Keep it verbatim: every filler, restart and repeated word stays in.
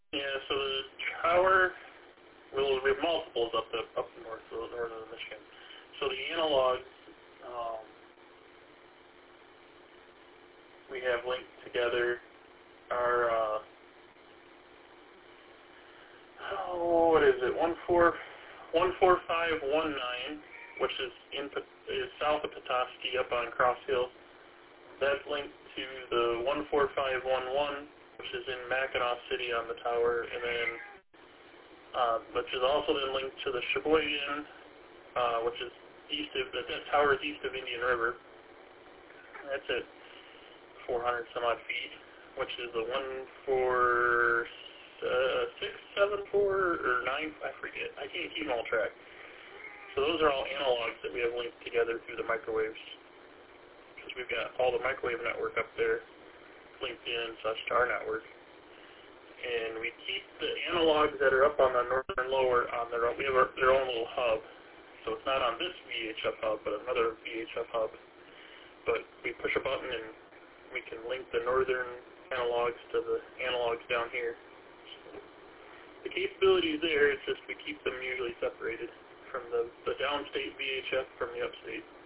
Yeah, so the tower, well, we have multiples up the up north, so north of Michigan. So the analogs, um, we have linked together are, uh, oh, what is it, one four one four five one nine, which is in is south of Petoskey up on Cross Hill. That's linked to the one four five one one, which is in Mackinac City on the tower, and then, uh, which is also then linked to the Sheboygan, uh, which is east of, that, that tower is east of Indian River. That's at four hundred some odd feet, which is the one four six seven four or nine, I forget. I can't keep them all track. So those are all analogs that we have linked together through the microwaves, because we've got all the microwave network up there linked in and such to our network. And we keep the analogs that are up on the northern lower on their own, we have our, their own little hub. So it's not on this V H F hub, but another V H F hub. But we push a button and we can link the northern analogs to the analogs down here. So the capability is there, it's just we keep them usually separated from the, the downstate V H F from the upstate.